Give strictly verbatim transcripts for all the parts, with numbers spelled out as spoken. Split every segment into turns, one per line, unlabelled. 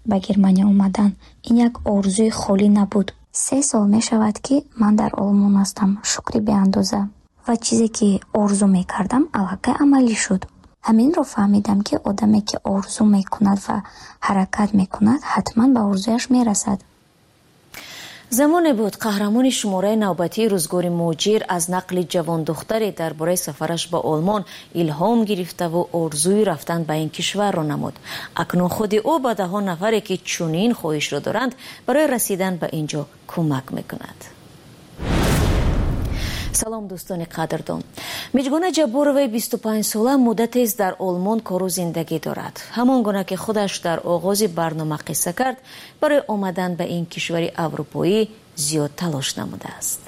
ба Германия омадан ин як орзуи холӣ набуд. Се сол мешавад, ки ман дар Олмон ҳастам, шукри беандоза. Ва чизе ки орзу мекардам аллакай амалӣ шуд. Ҳаминро фаҳмидам, ки одаме ки орзу мекунад ва ҳаракат мекунад, ҳатман ба орзуяш мерасад.
замоне буд қаҳрамони шумораи навбатии рӯзгори муҳоҷир аз нақли ҷавондухтаре дар бораи сафараш ба Олмон илҳом гирифтаву орзуи рафтан ба ин кишварро намуд. Акнун худи ӯ ба даҳон нафаре ки чунин хоҳишро доранд барои расидан ба ин ҷо кӯмак мекунад. салом дӯстони қадрдон. Миҷгона Ҷаббороваи бисту панҷсола муддатест дар Олмон кору зиндагӣ дорад. ҳамон гуна ки худаш дар оғози барнома қисса кард, барои омадан ба ин кишвари аврупоӣ зиёд талош намудааст.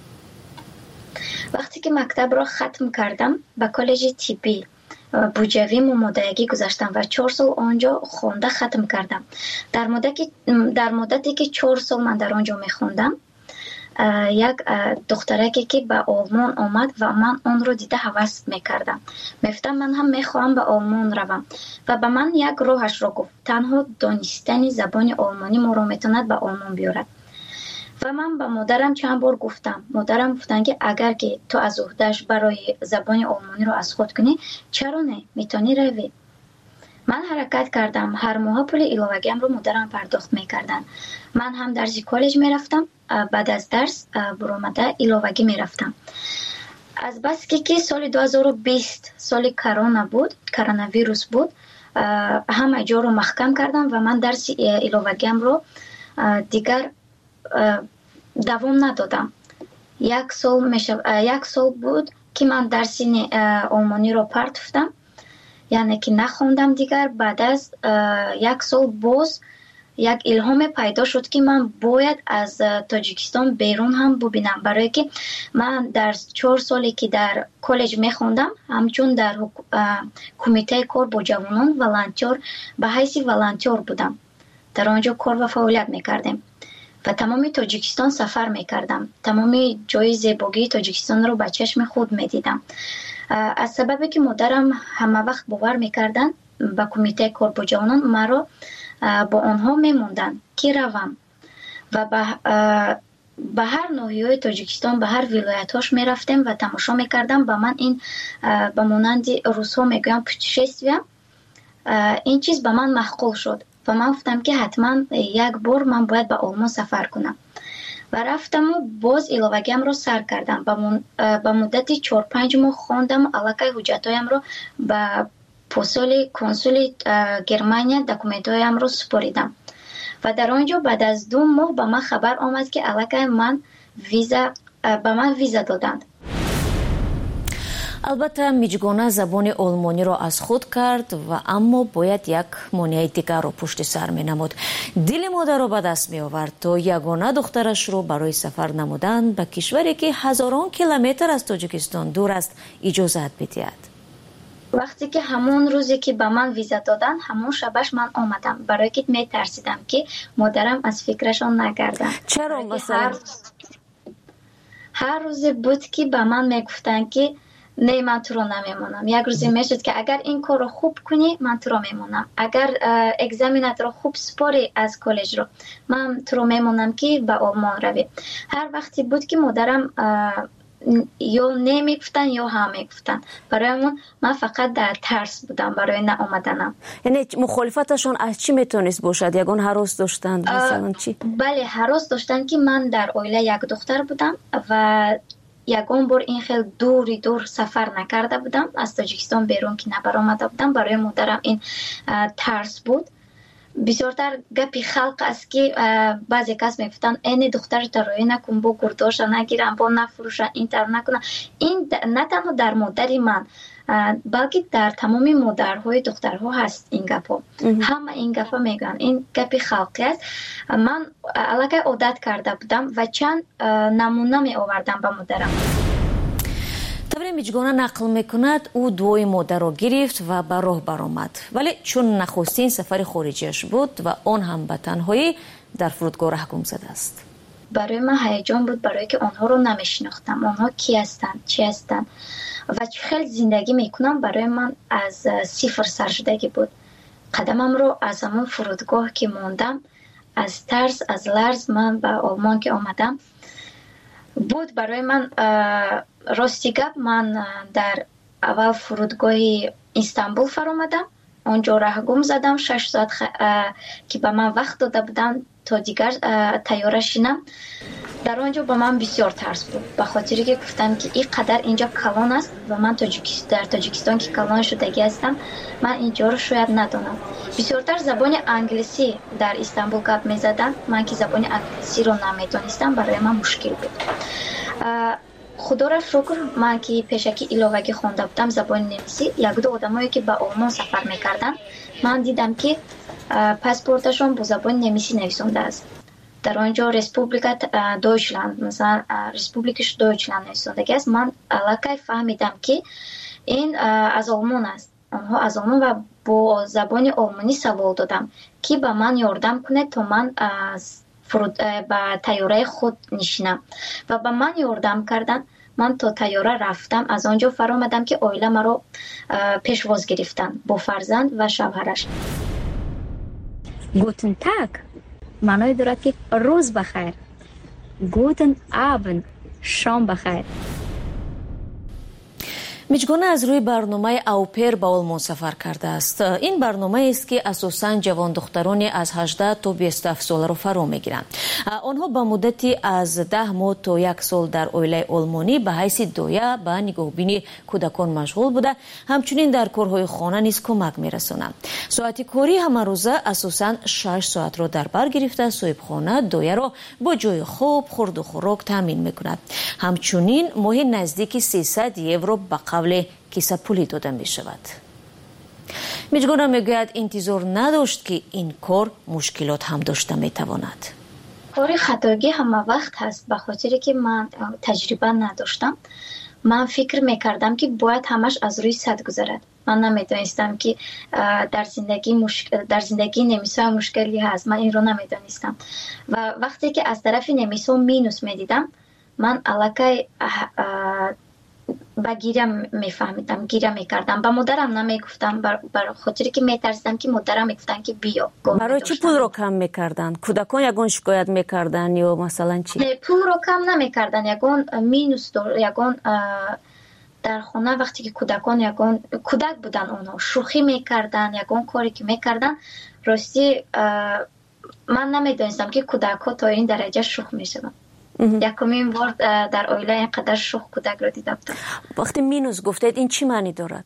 вақте ки мактабро хатм кардам, ба коллеҷи тиббӣ буҷавӣ мумодаягӣ гузаштам ва чор сол онҷо хонда хатм кардам. дар муддате ки чор сол ман дар онҷо мехондам, як духтараке ки ба Олмон омад ва ман онро дида ҳавас мекардам. мефтам ман ҳам мехоҳам ба Олмон равам ва ба ман як роҳашро гуфт. Танҳо донистани забони олмонӣ моро метавонад ба Олмон биёрад. ва ман ба модарам чанд бор гуфтам. модарам гуфтанд ки агар ки ту аз уҳдааш барои забони олмониро аз худ кунӣ, чаро не, метавонӣ равӣ. ман ҳаракат кардам. ҳар моҳа пули иловагиамро модарам пардохт мекарданд. ман ҳам дарси коллеҷ мерафтам, баъд аз дарс буромада иловагӣ мерафтам. азбаски ки соли ду ҳазору бист соли корона буд, коронавирус буд, ҳама ҷоро маҳкам кардам ва ман дарси иловагиамро дигар давом надодам. як сол мешав як сол буд ки ман дарси олмониро партофтам, яъне ки нахондам дигар. баъд аз як сол боз як илҳоме пайдо шуд ки ман бояд аз Тоҷикистон берун ҳам бубинам, барое ки ман дар чор соле ки дар коллеҷ мехондам, ҳамчун дар кумитаи кор бо ҷавонон волонтёр ба ҳайси волонтёр будам. дар онҷо кор ва фаъолият мекардем ва тамоми Тоҷикистон сафар мекардам. тамоми ҷои зебогии Тоҷикистонро ба чашми худ медидам. аз сабабе ки модарам ҳама вақт бовар мекарданд ба кумитаи кор бо ҷавонон, маро бо онҳо мемонданд ки равам ва ба ҳар ноҳияҳои Тоҷикистон, ба ҳар вилоятҳош мерафтем ва тамошо мекардам. ба ман ин ба монанди русҳо мегӯям путешествия, ин чиз ба ман маъқул шуд ва ман гуфтам ки ҳатман як бор ман бояд ба Олмон сафар кунам ва рафтаму боз иловагиамро сар кардам. ба муддати чор панҷ моҳ хондам, аллакай ҳуҷҷатҳоямро ба посоли консули Германия документҳоямро супоридам ва дар онҷо баъд аз ду моҳ ба ман хабар омад ки аллакай ман виза ба ман виза доданд.
албатта миҷгона забони олмониро аз худ кард ва аммо бояд як монеаи дигарро пушти сар менамуд. дили модарро ба даст меовард то ягона духтарашро барои сафар намудан ба кишваре ки ҳазорон километр аз Тоҷикистон дур аст иҷозат бидиҳад.
вақте ки ҳамон рӯзе ки ба ман виза доданд, ҳамон шабаш ман омадам, барое ки метарсидам ки модарам аз фикрашон нагардад.
чаро масалан
ҳар рӯзе буд ки ба ман мегуфтанд ки не, ман туро намемонам. як рӯзе мешуд ки агар ин корро хуб кунӣ, ман туро мемонам. агар экзаменатро хуб супорӣ аз коллеҷро, ман туро мемонам ки ба Олмон равӣ. ҳар вақте буд ки модарам ё не мегуфтанд ё ҳа мегуфтанд. барои ман фақат дар тарс будам барои наомаданам.
яъне мухолифаташон аз чӣ метавонист бошад? ягон ҳарос доштанд масалан чӣ?
бале, ҳарос доштанд ки ман дар оила як духтар будам ва ягон бор ин хел дури дур сафар накарда будам, аз Тоҷикистон берун ки набаромада будам. барои модарам ин тарс буд. бисёртар гапи халқ аст ки баъзе кас мегуфтанд эне духтарата роӣ накун, бо гурдоша нагирам, бо нафурӯша, ин тар накунам. ин на танҳо дар модари ман, балки дар тамоми модарҳои духтарҳо ҳаст ин гапҳо. ҳама ин гапа мегӯянд. ин гапи халқӣ аст. ман аллакай одат карда будам ва чанд намуна меовардам ба модарам.
тавре миҷгона нақл мекунад, ӯ дуои модарро гирифт ва ба роҳ баромад. вале чун нахустин сафари хориҷиаш буд ва он ҳам ба танҳоӣ, дар фурудгоҳ раҳгум задааст.
барои ман ҳаяҷон буд, барое ки онҳоро намешинохтам. онҳо ки ҳастанд, чӣ ҳастанд ва чӣ хел зиндагӣ мекунам, барои ман аз сифр саршудагӣ буд. قدمم رو از همون فرودگاه که موندم از ترس از لرز من به آلمان که آمدم بود برای من. راستی گپ من در اول فرودگاه استانبول فرآمدم. اونجا راه گم زدم شش ساعت خ... که به من وقت داده بودن تا دیگر تیاره شینم. در آنجا با من بسیار ترس بود به خاطری که گفتم که این قدر اینجا کلان است و من تاجیکستان در تاجیکستان که کلان شدگی هستم من اینجا رو شاید ندانم. بسیارتر زبان انگلیسی در استانبول گپ می‌زدم. من که زبان انگلیسی رو نمی‌دانستم برای من مشکل بود. خدا را شکر من که پیشکی علاوه‌ای خوانده بودم زبان نمیسی یک دو آدمایی که به آلمان سفر می‌کردن من دیدم که پاسپورتشون با زبان نمیسی نوشته است. در آنجا رسپوبلیکا دویچلند مثلا رسپوبلیکش دویچلند نوشته است. من الکی فهمیدم که این از آلمان است. آنها از آلمان و با زبان آلمانی سوال دادم که به من یاردم کنه تا من از فرود به تیاره خود نشینم و به من یاردم کردن. من تا تیاره رفتم. از آنجا فرآمدم که عائله مرا پیشواز گرفتن با فرزند و شوهرش.
گوتن تاگ معنای دارد که روز بخیر. گوتن آبند شام بخیر.
میجگونه از روی برنامه اوپر به آلمان سفر کرده است. این برنامه است که اساساً جوان دخترانی از هجده تا بیست و هفت ساله را فرا میگیرند. آنها به مدتی از ده ماه تا یک سال در عائله آلمانی به حیث دایه به نگهبانی کودکان مشغول بوده، همچنین در کارهای خانه نیز کمک میرسانند. ساعت کاری همه روزه اساساً شش ساعت را در بر گرفته صاحبخانه دایه را با جای خواب، خورد و خوراک تامین میکند. همچنین ماهی نزدیک سیصد یورو به قبل کیسه پولی داده می شود. میجگونه میگوید انتظار نداشت که این کار مشکلات هم داشته می تواند.
کار خطاگی همه وقت هست به خاطری که من تجربه نداشتم. من فکر میکردم که باید همش از روی سد گذرد. من نمیدانستم که در زندگی مشکل در زندگی نمیسا مشکلی هست. من این رو نمیدانستم و وقتی که از طرف نمیسا مینوس میدیدم من الکی با گیرم میفهمیدم، گیرم میکردم. با مادرم نمیگفتم بر, بر خاطری که میترسیدم که مادرم میگفتن که بیا.
برای چی پول رو کم میکردن؟ کودکان یگان شکایت میکردن یا مثلا چی؟
نه پول رو کم نمیکردن. یگان مینوس دار یگان در خونه وقتی که کودکان یگان کودک بودن اونها شوخی میکردن، یگان کاری که میکردن راستی من نمیدونستم که کودک ها تا این درجه شوخ میشدن. یکمین بار در عائله اینقدر شوخ کودک رو دیده بودم.
وقتی مینوس گفتید این چی معنی دارد؟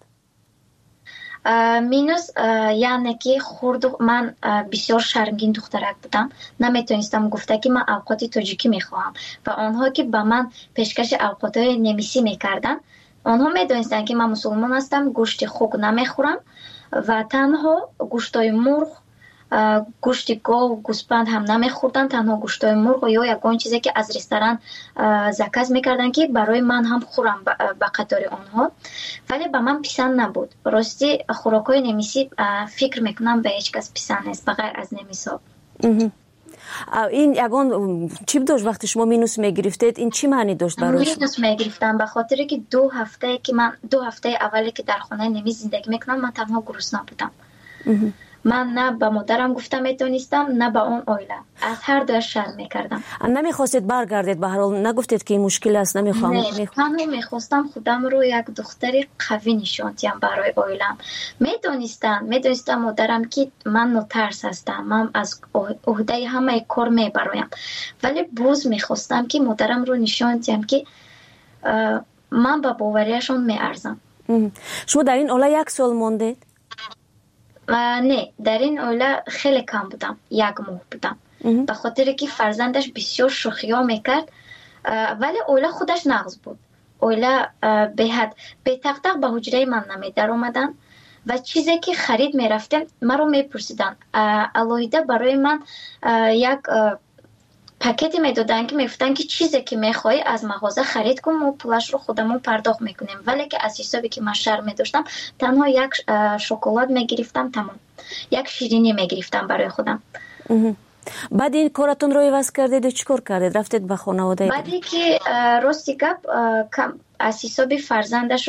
مینوس یعنی که خورد من بسیار شرمگین دخترک بودم. نمیتونستم گفته که من اوقات تاجیکی میخواهم و آنها که به من پیشکش اوقات نمیسی میکردن آنها میدونستن که من مسلمان هستم، گوشت خوک نمیخورم و تنها گوشتای مرغ، گوشت گاو، گوسفند هم نمیخوردن، تنها گوشتای مرغ یا یگان چیزی که از رستوران زکاز میکردن که برای من هم خورم به قطار آنها. ولی به من پسند نبود. راستی خوراکای نمیسی فکر میکنم به هیچ کس پسند نیست بغیر از نمیسا.
این یگان چی داشت وقتی شما مینوس میگرفتید؟ این چی معنی داشت برای شما؟
مینوس میگرفتم به خاطر که دو هفته که من دو هفته اولی که در خانه نمی زندگی میکنم من تنها گرسنه بودم. من نه به مادرم گفتم میتونستم نه به اون عائله. از هر دو شرم میکردم.
نمیخواستید برگردید به هر حال؟ نگفتید که این مشکل است نمیخوام؟
نه تنها میخواستم خودم رو یک دختری قوی نشان دهم برای عائله‌ام. میدونستم میدونستم مادرم که من نترس هستم، من از عهده همه کار میبرایم، ولی باز میخواستم که مادرم رو نشان دهم که من به باوریشون میارزم.
شما در این عائله یک سال موندید؟
نه در این عائله خیلی کم بودم، یک ماه بودم به خاطر که فرزندش بسیار شوخی ها میکرد ولی عائله خودش نغز بود. عائله به حد به تق به حجره من نمی در اومدن و چیزی که خرید میرفتم مرا میپرسیدن. الهیده برای من یک پاکتی میدادن که میگفتن که چیزی که میخوای از مغازه خرید کن ما پولش رو خودمون پرداخت میکنیم. ولی که از حسابی که من شرم میداشتم تنها یک شکلات میگرفتم، تمام یک شیرینی میگرفتم برای خودم.
بعد این کارتون رو عوض کردید و چیکار کردید؟ رفتید به خانواده؟
بعدی که راستی گپ از حساب فرزندشون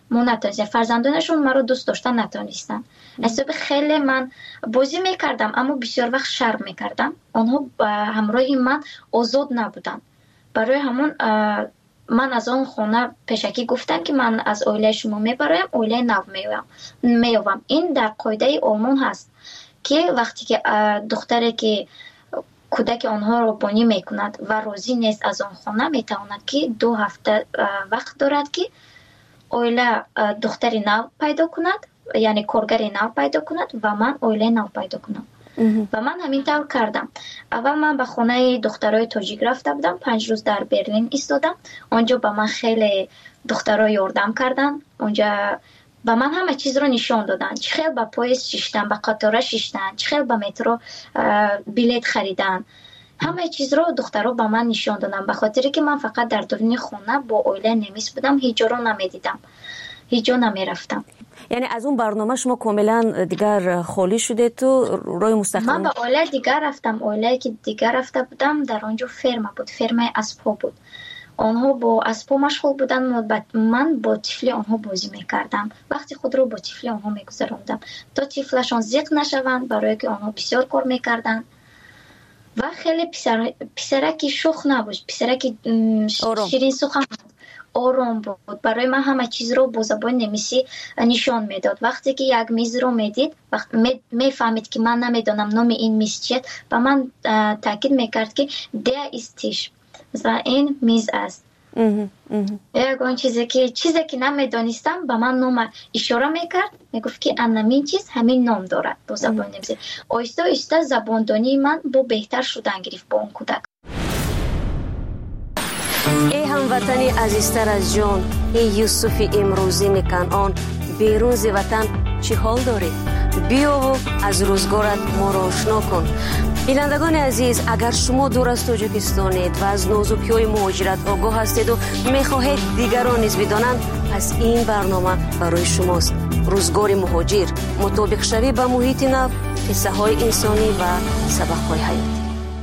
ما نتونستیم، فرزندانشون مرا دوست داشتن نتونستن. حساب خیلی من بازی میکردم اما بسیار وقت شرم میکردم. آنها همراه من آزاد نبودن. برای همون من از آن خونه پیشکی گفتم که من از اویله شما میبرایم، اویله نو میوام. این در قاعده آلمان هست که وقتی که دختری که کودک آنها رو بانی میکند و راضی نیست از آن خانه، میتواند که دو هفته وقت دارد که اویله دختری نو پیدا کند، یعنی کارگری نو پیدا کند و من اویله نو پیدا کنم. و من همین طور کردم. اول من به خانه دخترای تاجیک رفته بودم، پنج روز در برلین ایستادم. اونجا به من خیلی دخترای یاردم کردن. اونجا به من همه چیز رو نشان دادن، چه خیلی به پاییز شیشتن، به قطار شیشتن، چه خیلی به مترو بلیت خریدن. همه چیز رو دخترها به من نشان دادن، به خاطری که من فقط در درون خونه با اویله نمیس بودم، هیچ جا رو نمیدیدم، هیچ جا نمیرفتم.
یعنی از اون برنامه شما کاملا دیگر خالی شده تو روی مستقل؟
من به اویله دیگر رفتم. اویله که دیگر رفته بودم در آنجا فرما بود، فرمای اسبا بود. آنها با اسبا مشغول بودن، من با طفلی آنها بازی میکردم. وقتی خود رو با طفلی آنها میگذراندم تا طفلشان زیق نشوند، برای که آنها بسیار کار میکردن و خیلی پسر پسرکی شوخ نبود، پسرکی شیرین سخن آرام بود. برای من همه چیز رو با زبان نمیسی نشان میداد. وقتی که یک میز رو میدید، وقت میفهمید که من نمیدونم نام این میز چیه، و من تاکید میکرد که ده استیش، مثلا این میز است. یکون چیزی که چیزی که نمیدونستم به من نام اشاره میکرد، میگفت که همین چیز همین نام دارد با زبان نمیسی. آیسته آیسته زباندانی من با بهتر شدن گرفت با اون کودک.
ای هموطنی عزیزتر از جان، ای یوسف امروزی کنعان، بیرون ز وطن چی حال داری؟ بیا و از روزگارت ما را آشنا کن. بینندگان عزیز، اگر شما دور از تاجیکستانید و از نازوکی‌های مهاجرت آگاه هستید و میخواهید دیگران نیز بدانند، پس این برنامه برای شماست. روزگار مهاجر، مطابق شوی به محیط نو، قصه های انسانی و سبق های حیاتی.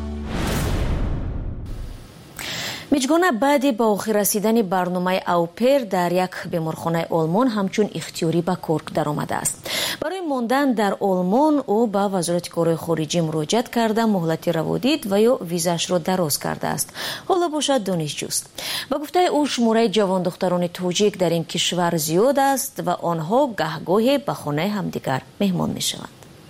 میجگانه بعد به آخر رسیدن برنامه اوپر در یک بیمارخانه آلمان همچون اختیاری به کار در آمده است. برای ماندن در آلمان او به وزارت کارهای خارجی مراجعت کرده، مهلت روادید و یا ویزاش را دراز کرده است. حالا باشد دانشجوست. به گفته او شماره جوان دختران تاجیک در این کشور زیاد است و آنها گهگاهی به خانه همدیگر مهمان میشوند.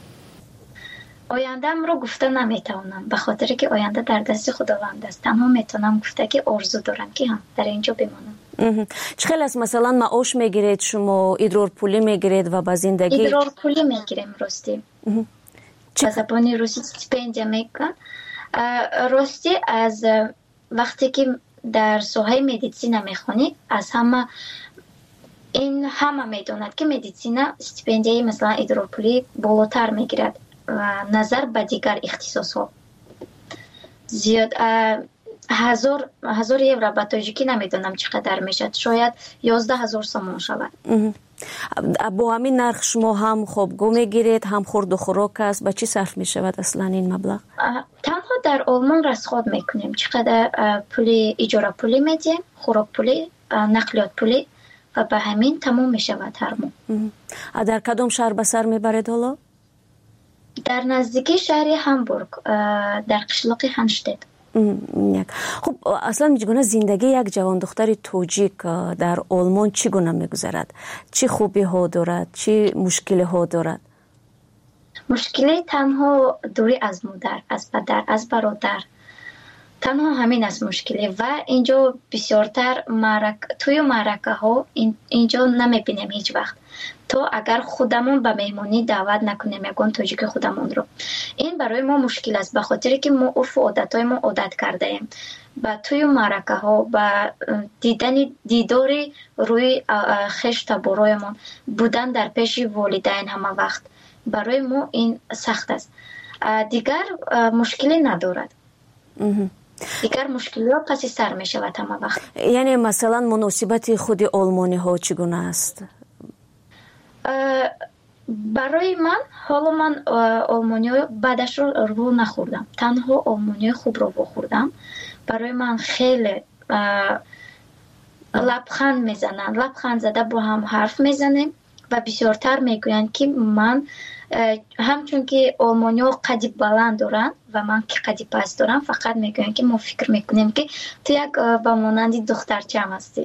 آینده‌ام رو گفته نمیتونم، به خاطر که آینده در دست خداوند است. تنها میتونم گفته که آرزو دارم که هم در اینجا بمانم.
چقدر است مثلا معاش میگیرید شما، ادرار پولی میگیرید و با زندگی؟
ادرار پولی میگیریم راستی. به زبان روسی استیپندیا میگن. راستی از وقتی که در ساحه مدیسین میخونید، از همه این همه میدوند که مدیسین استیپندیای مثلا ادرار پولی بالاتر میگیرد و نظر به دیگر اختصاصات. زیاد هزار هزار یورو به تاجیکی نمیدونم چقدر میشد، شاید یازده هزار سومون شود.
با همین نرخ شما هم خوابگاه میگیرید، هم خورد و خوراک است، به چی صرف میشود اصلا این مبلغ؟
تنها در آلمان رسخاد میکنیم، چقدر پولی اجاره پولی میدیم، خوراک پولی، نقلیات پولی و به همین تمام میشود هر ماه.
در کدام شهر به سر میبرید حالا؟
در نزدیکی شهر هامبورگ، در قشلاق هانشتت.
خب اصلا میگونه زندگی یک جوان دختر تاجیک در آلمان چگونه میگذرد؟ چه خوبی ها دارد؟ چه مشکلی ها دارد؟
مشکلی تنها دوری از مادر، از پدر، از برادر، تنها همین است مشکلی. و اینجا بسیارتر معرک توی معرکه ها اینجا نمیبینیم هیچ وقت. تو اگر خودمون به مهمانی دعوت نکنیم یکون تاجیک خودمون رو، این برای ما مشکل است، به خاطر که ما عرف و عادتهای ما عادت کرده ایم با توی معرکه ها، با دیدن دیداری روی خشت برایمون بودن در پیش والدین همه وقت، برای ما این سخت است. دیگر مشکلی ندارد. دیگر مشکلی ها پس سر می شود همه وقت.
یعنی مثلا مناسبت خود آلمانی ها چگونه است؟
برای من حالا من آلمانی ها بعدش رو رو نخوردم، تنها آلمانی خوب رو بخوردم. برای من خیلی лабханд мезананд. Лабханд зада бо ҳам ҳарф мезанем ва бисёртар мегӯянд ки ман ҳамчун ки олмониҳо қади баланд доранд ва ман ки қади паст дорам, фақат мегӯянд ки мо фикр мекунем ки ту як ба монанди духтарчам ҳастӣ.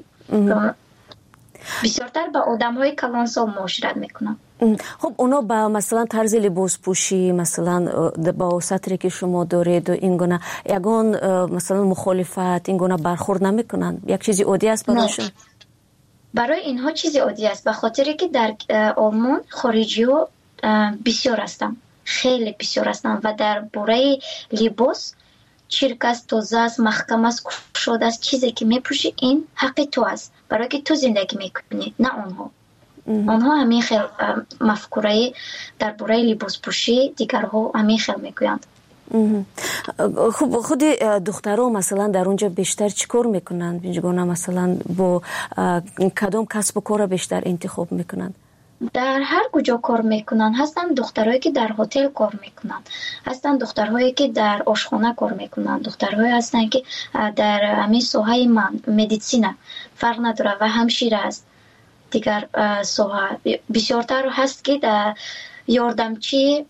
бисёртар ба одамҳои калонсол муошират мекунанд.
خب اونا با مثلا طرز لباس پوشی مثلا با سطری که شما دارید و این گونه یگان مثلا مخالفت این گونه برخورد نمیکنن؟ یک چیزی عادی است برایشون؟
برای اینها چیزی عادی است، به خاطری که در آلمان خارجی ها بسیار هستند، خیلی بسیار هستند و در باره لباس چرک است، تازه است، محکم است، کشاده است. چیزی که میپوشی این حق تو است، برای که تو زندگی میکنی، نه آنها. آنها همین خیل مفکوره در باره لباس پوشی دیگرها همین خیل میگویند.
خب خود دخترها مثلا در اونجا بیشتر چیکار میکنند؟ بینجگونه مثلا با کدام کسب و کار بیشتر انتخاب میکنند؟
در هر کجا کار میکنند. هستند دخترهایی که در هتل کار میکنند، هستند دخترهایی که در آشخانه کار میکنند، دخترهایی هستند که در همین ساحه من مدیسین فرق نداره و همشیره است. دیگر ساحه بسیارتر هست که در یاردمچی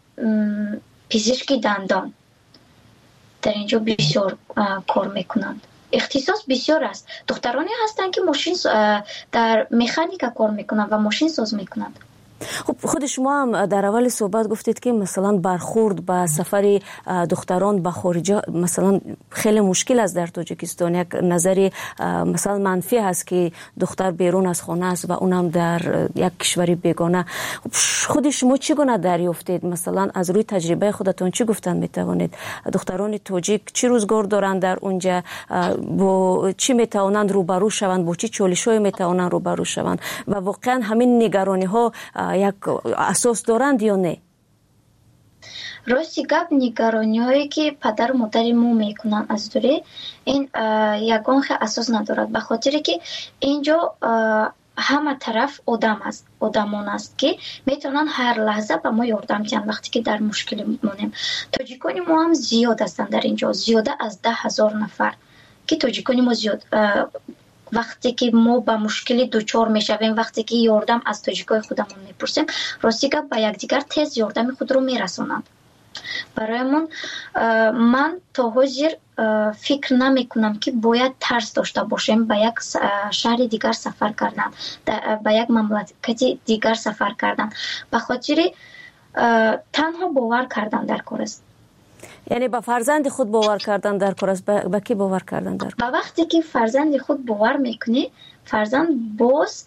پزشکی دندان در اینجا بسیار کار میکنند. اختصاص بسیار است. دخترانی هستند که ماشین در مکانیکا کار میکنند و ماشین ساز میکنند.
خب خود شما هم در اول صحبت گفتید که مثلا برخورد با سفر دختران به خارج مثلا خیلی مشکل است در تاجیکستان. یک نظری مثلا منفی هست که دختر بیرون از خانه است و اونم در یک کشوری بیگانه. خود شما چی گونه دریافتید؟ مثلا از روی تجربه خودتون چی گفتن میتوانید؟ دختران تاجیک چی روزگار دارند در اونجا؟ با چی میتوانند روبرو شوند؟ با چی چالش‌هایی میتوانند روبرو شوند؟ و واقعا همین نگرانی ها یک اساس دارند یا نه؟
راستی گپ نگرانی هایی که پدر و مادر ما میکنن از دوره این یگان خیلی اساس ندارد، به خاطر که اینجا همه طرف آدم است، آدمان است که میتونن هر لحظه به ما یاردم کنن وقتی که در مشکل مونیم. تاجیکانی ما هم زیاد هستند در اینجا، زیاده از ده هزار نفر که تاجیکانی ما زیاد وقتی که ما با مشکلی دوچار میشویم، وقتی که یاردم از تاجیکای خودمون میپرسیم، راستی که با یکدیگر تیز یاردم خود رو میرسونند. برایمون من تا حاضر فکر نمی کنم که باید ترس داشته باشیم با یک شهر دیگر سفر کردن، با یک مملکت دیگر سفر کردن، به خاطر تنها باور کردن در کار است.
یعنی با فرزند خود باور کردن در کار است. با کی باور کردن در کار؟
با وقتی که فرزند خود باور میکنی، فرزند باز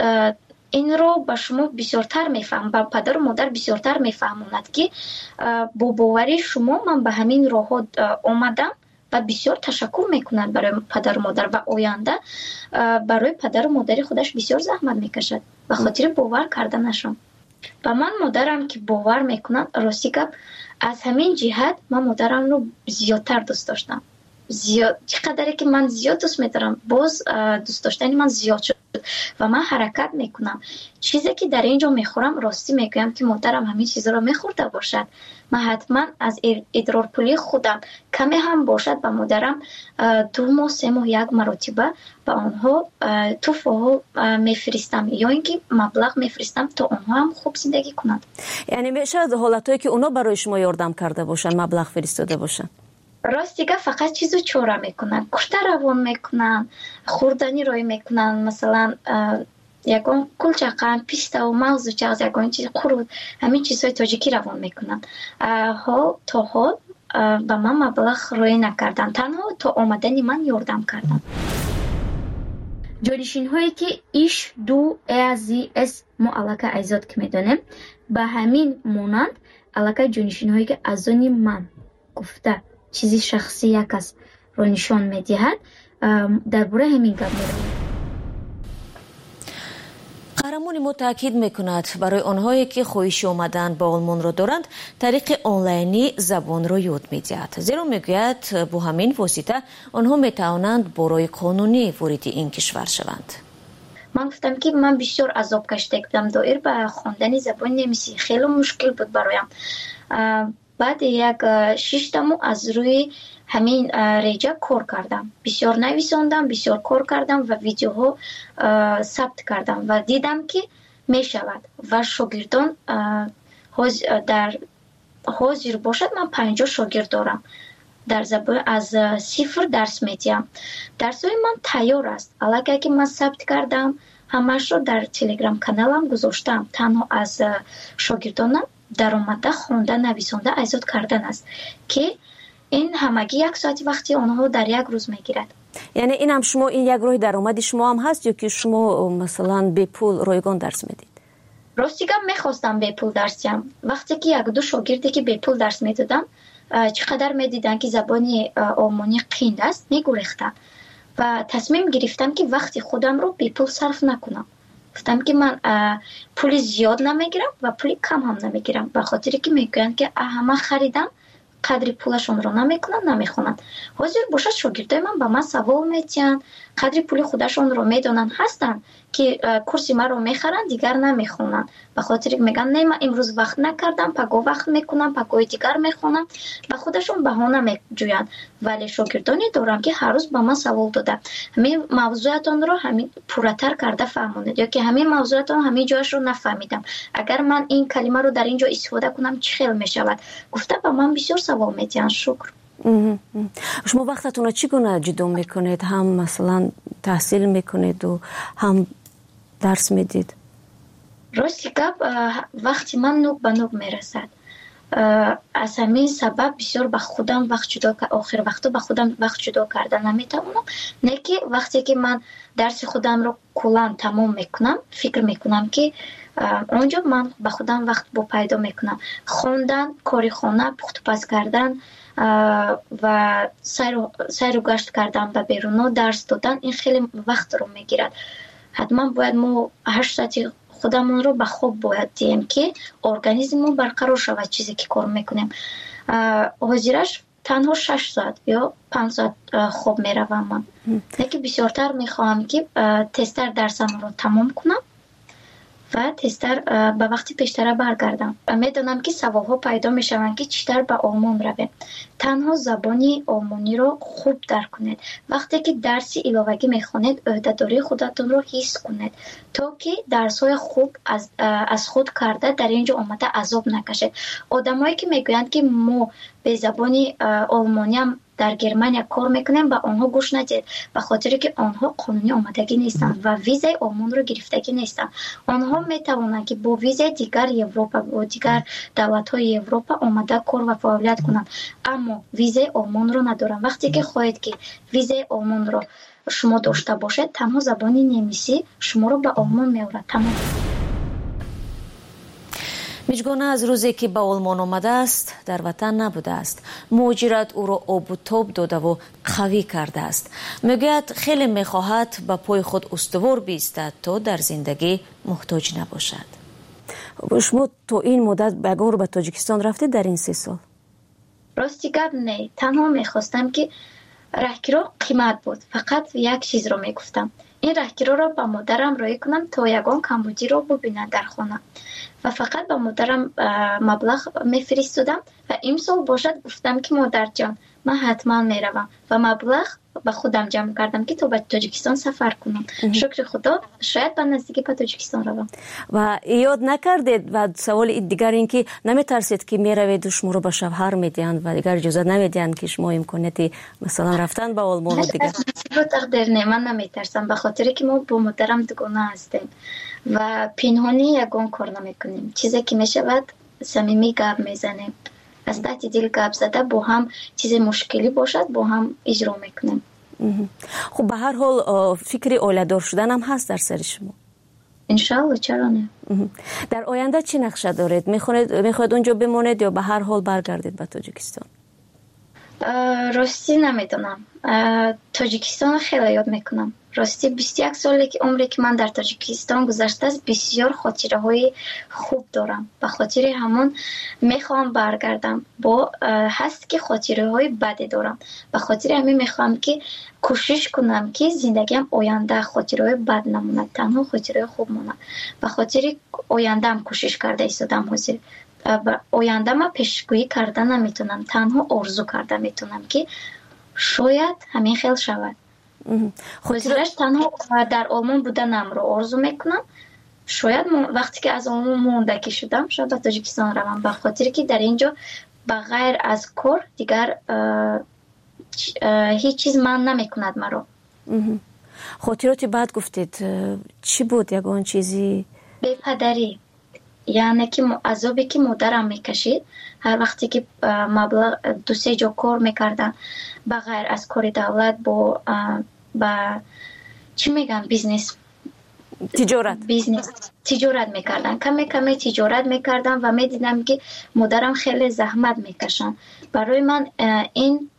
این رو به شما بسیارتر میفهم، با پدر و مادر بسیارتر میفهموند که با باوری شما من به همین راه آمدم و بسیار تشکر میکنند برای پدر و مادر و آینده برای پدر و مادر خودش بسیار زحمت میکشد به خاطر باور کردنشون. و من مادرم که باور میکنم، راستی که از همین جهت من مادرم رو زیادتر دوست داشتم. زیاد چقدری که من زیاد دوست می‌دارم، باز دوست داشتنی من زیاد شد و من حرکت میکنم. چیزی که در اینجا میخورم راستی میگم که مادرم همین چیزا رو میخورده باشد، من حتما از ادرار پولی خودم کمی هم باشد به مادرم دو ماه سه ماه یک مرتبه به آنها تحفه میفرستم یا اینکه مبلغ میفرستم تا آنها هم خوب زندگی کنند.
یعنی میشه حالتایی که اونا برای شما یاردم کرده باشن مبلغ فرستاده باشن؟
راستی که فقط چیزو چوره میکنن، کشته روان میکنن، خوردنی روی میکنن، مثلا یکان کلچقن، پیسته و مغز و چغز یکان چیز قرود، همین چیزهای تاجیکی روان میکنن. ها تا حال به من مبلغ روی نکردن، تنها تا آمدنی من یاردم کردن. جانشین هایی که ایش دو ازی اس ما علاقه ایزاد که میدانیم به همین مونند علاقه جانشین هایی که از آنی من گفته چیزی شخصی یک کس رو نشان میدهد درباره همین گپ می‌رود.
قهرمان ما تاکید میکند برای آنهایی که خواهش آمدن به آلمان را دارند طریق آنلاینی زبان را یاد میدهد، زیرا میگوید با همین واسطه آنها میتوانند برای قانونی وارد این کشور شوند.
من گفتم که من بسیار عذاب کشیده بودم دایر به خواندن زبان نمیسی، خیلی مشکل بود برایم. بعد یک شش ماه از روی همین ریجا کار کردم. بسیار نویساندم، بسیار کار کردم و ویدیوها ثبت کردم و دیدم که می شود و شاگردان در حاضر باشد. من پنجاه شاگرد دارم. در زبان از صفر درس میدیم. درسای من تیار است. الان که من ثبت کردم همش رو در تلگرام کانالم گذاشتم. تنها از شاگردانم در آمده خوانده نویسنده ایجاد کردن است که این همگی یک ساعت وقتی آنها در یک روز میگیرد.
یعنی این هم شما این یک راه درآمد شما هم هست یا که شما مثلا به پول رایگان درس میدید؟
راستیگم میخواستم به پول درس دهم. وقتی که یک دو شاگردی که به پول درس میدادم چقدر میدیدن که زبانی آلمانی قین است میگریختن و تصمیم گرفتم که وقتی خودم رو به پول صرف نکنم. گفتم که من پول زیاد نمیگیرم و پول کم هم نمیگیرم، به خاطری که میگن که همه خریدن قدری پولشون رو نمیکنن نمیخونن. حاضر باشد شاگردای من با من سوال میتین، قدری پول خودشون رو میدونن هستن که کورس ما رو میخرن دیگر نمیخونن، به خاطر که میگن نه من امروز وقت نکردم پگاه وقت میکنم پگاه دیگر میخونم، به خودشون بهانه میجوین. ولی شاگردانی دارم که هر روز با من سوال داده همین موضوعاتون رو همین پورتر کرده فهمونید یا که همین موضوعاتون همین جایش رو نفهمیدم، اگر من این کلمه رو در اینجا استفاده کنم چه خیلی میشود. گفته با من بسیار سوال میتین. شکر.
شما وقتتون رو چگونه جدا میکنید؟ هم مثلا تحصیل میکنید و هم درس میدید؟
راستی گپ وقتی من نوک به نوک میرسد. از همین سبب بسیار به خودم وقت جدا که آخر وقتا به خودم وقت جدا کردن نمیتونم. نه که وقتی که من درس خودم رو کلا تمام میکنم فکر میکنم که اونجا من به خودم وقت با پیدا میکنم. خوندن، کاری خانه، پخت پز کردن و سیر و گشت کردن به بیرون درس دادن این خیلی وقت رو میگیرد. حتما باید ما هشت ساعتی خودمون رو به خواب باید دیم که ارگانیسممون برقرار شود چیزی که کار میکنیم. حاضرش تنها شش ساعت یا پنج ساعت خواب میروم من. نه که بسیارتر میخواهم که تستر درسم رو تمام کنم و تستر به وقتی پیشتر برگردم. میدونم که سوالها پیدا میشوند که چطور به آلمان رویم. تنها زبانی آلمانی رو خوب درک کنید. وقتی که درسی علاوگی میخونید عهده‌داری خودتون رو حس کنید تا که درس‌های خوب از از خود کرده در اینجا آمده عذاب نکشید. آدمایی که میگویند که ما به زبانی آلمانی هم در گرمانیا کار میکنیم با آنها گوش ندید، به خاطر که آنها قانونی آمدگی نیستند و ویزای آلمان رو گرفتگی نیستند. آنها میتوانند که با ویزای دیگر اروپا و دیگر دولت‌های اروپا آمده کار و فعالیت کنند، اما ویزای آلمان رو ندارند. وقتی که خواهید که ویزای آلمان رو شما داشته باشید تنها زبانی نمیسی شما رو به آلمان میآورد. تمام.
میجگانه از روزی که به آلمان آمده است در وطن نبوده است. مهاجرت او را آب و تاب داده و قوی کرده است. میگوید خیلی میخواهد به پای خود استوار بیستد تا در زندگی محتاج نباشد. شما تو این مدت بگاه رو به تاجیکستان رفتید در این سه سال؟
راستی گپ نه، تنها میخواستم که رهگیرا قیمت بود. فقط یک چیز رو میگفتم، این رهگیرا رو با مادرم رای کنم تا یگان کمبودی رو ببینن در خانه و فقط با مادرم مبلغ میفرستادم و امسال باشد گفتم که مادر جان من حتما میروم و مبلغ با خودم جمع کردم که تا به تاجیکستان سفر کنم. شکر خدا شاید به نزدیکی به تاجیکستان روم.
و یاد نکردید و سوال دیگر این که نمیترسید که میروید و شما رو به شوهر میدین و دیگر اجازه نمیدین که شما امکانیتی مثلا رفتن به آلمان و دیگر؟
رو تقدیر نه، من نمیترسم به خاطر که ما با مادرم دوگانه هستیم و پنهانی یگان کار نمیکنیم. چیزی که میشود صمیمی گپ میزنیم، از تحت دل گپ زده با هم چیز مشکلی باشد با هم اجرا میکنیم.
خب به هر حال فکر اولادار شدن هم هست در سر شما؟
انشالله، چرا نه.
در آینده چی نقشه دارید؟ میخواید میخواید اونجا بمونید یا به هر حال برگردید به تاجیکستان؟
راستی نمیدونم. تاجیکستان خیلی یاد میکنم. راستی بیست و یک سالی که عمری که من در تاجیکستان گذشته است بسیار خاطره های خوب دارم. به خاطر همون میخوام برگردم. با هست که خاطره های بدی دارم. به خاطر همین میخوام که کوشش کنم که زندگیم آینده خاطره های بد نمونه، تنها خاطره خوب مونه. به خاطر آینده هم کوشش کرده ایستادم حاضر. آینده ما پیشگویی کرده نمیتونم، تنها آرزو کرده میتونم که شاید همین خیلی شود. خودش تنها در آلمان بودنم رو آرزو میکنم. شاید وقتی که از آلمان موندگی شدم شاید به تاجیکستان روم، به خاطر که در اینجا بغیر از کار دیگر هیچ چیز من نمیکند مرا.
خاطراتی بعد گفتید چی بود یگان چیزی؟
بی‌پدری، یعنی که عذابی که مادرم میکشید هر وقتی که مبلغ دو سه جا کار میکردن بغیر از کار دولت با با چی میگن بیزنس
تجارت
بیزنس تجارت میکردن، کمی کمی تجارت میکردن و میدیدم که مادرم خیلی زحمت میکشن. برای من این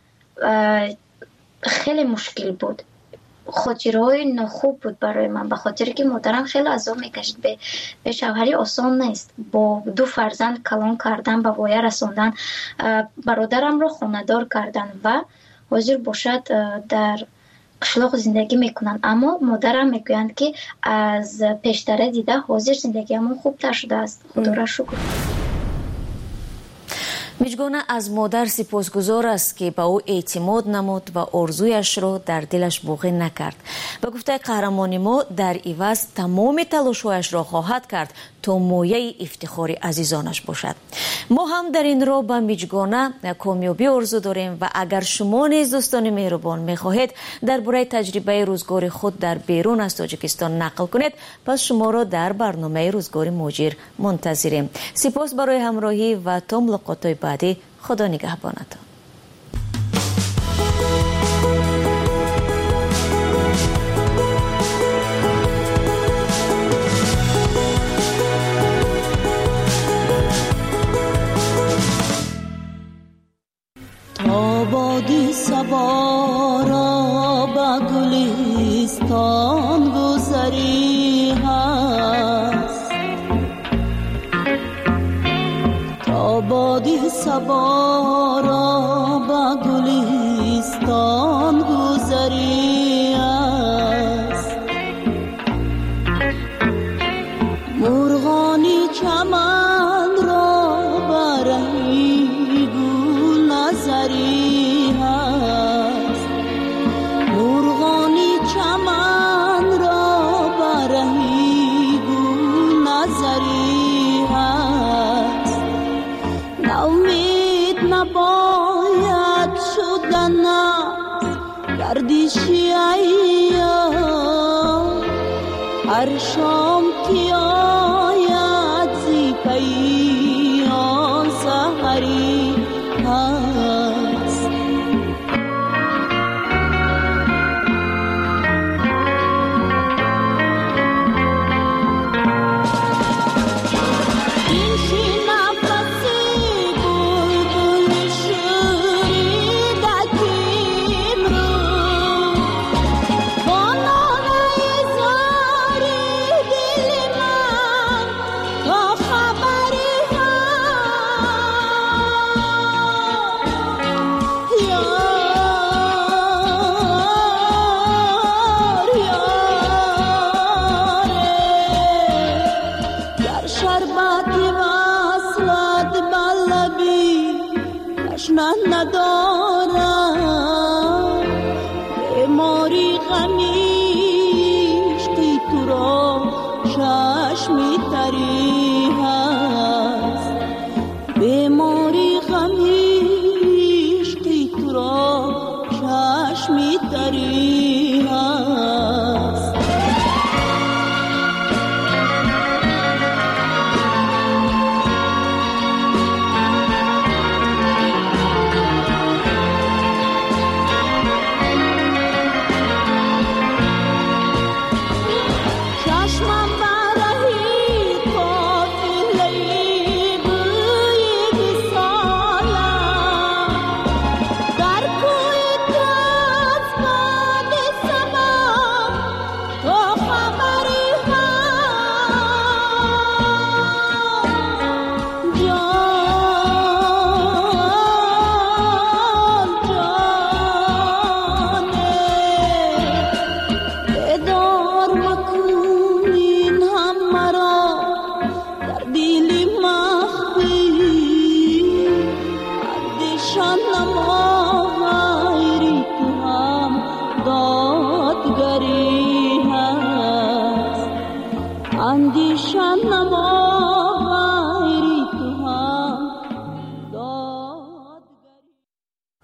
خیلی مشکل بود، خاطرهای ناخوب بود برای من، به خاطر که مادرم خیلی عذاب میکشید. به, به شوهری آسان نیست، با دو فرزند کلان کردن، به وایه رساندن، برادرم رو خانه‌دار کردن و حاضر باشد در قشلاق زندگی میکنن. اما مادرم میگویند که از پیشتره دیده حاضر زندگی همون خوبتر شده است. خدا را شکر.
میجگانه از مادر سپاسگزار است که به او اعتماد نمود و آرزویش را در دلش باقی نکرد. به گفته قهرمان ما در عوض تمام تلاش‌هایش را خواهد کرد تا مایه افتخار عزیزانش باشد. ما هم در این راه به میجگانه کامیابی آرزو داریم و اگر شما نیز دوستان مهربان میخواهید درباره تجربه روزگار خود در بیرون از تاجیکستان نقل کنید، پس شما را در برنامه روزگار مهاجر منتظریم. سپاس برای همراهی و تا ملاقات‌های بعدی. خدا نگهبانتان.
آبادی صبا را به گلستان گذری هست، آبادی صبا را به گلستان گذری است، مرغانی چمن را برهی گل نظری هست، مرغانی چمن را برهی گل نظری هست. نومید نباید شدن گردشی ایام، هر شام که آید زی پی آن سحری هست. این شی نفسی بلبل شوریدکیم رو با ناله زاری دل من تا خبری هست. یار یاره در شربتی وصلت بلبی تشنه ندارم، بیماری غمی